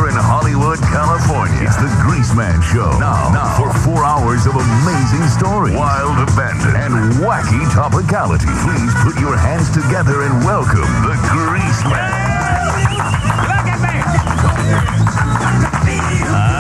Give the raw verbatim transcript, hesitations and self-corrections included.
here in Hollywood, California. It's the Greaseman Show. Now, now for four hours of amazing stories, wild abandon, and wacky topicality. Please put your hands together and welcome the Greaseman. Look at me!